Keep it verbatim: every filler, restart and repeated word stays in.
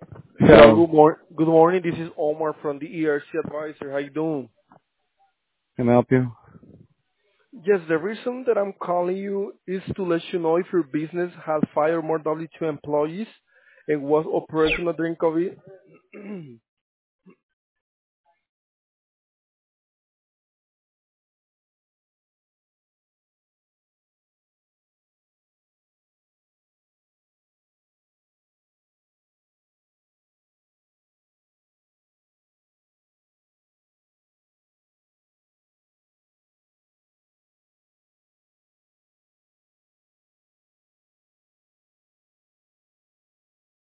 Hello, Hello. good mor- good morning. This is Omar from the E R C Advisor. How you doing? Can I help you? Yes, the reason that I'm calling you is to let you know if your business has five or more W two employees and was operational during COVID.